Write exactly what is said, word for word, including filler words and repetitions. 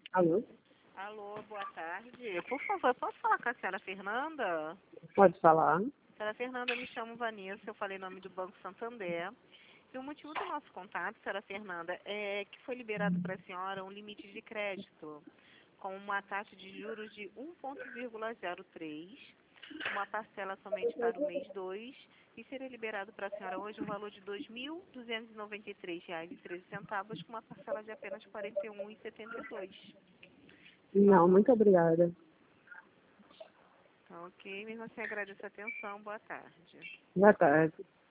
Alô? Alô, boa tarde. Por favor, posso falar com a senhora Fernanda? Pode falar. Senhora Fernanda, eu me chamo Vanessa, eu falei em nome do Banco Santander. E o motivo do nosso contato, senhora Fernanda, é que foi liberado para a senhora um limite de crédito com uma taxa de juros de um vírgula zero três, uma parcela somente para o mês dois, e seria liberado para a senhora hoje um valor de dois mil duzentos e noventa e três reais e treze centavos, com uma parcela de apenas quarenta e um reais e setenta e dois centavos. Não, muito obrigada. Ok, mesmo assim agradeço a atenção. Boa tarde. Boa tarde.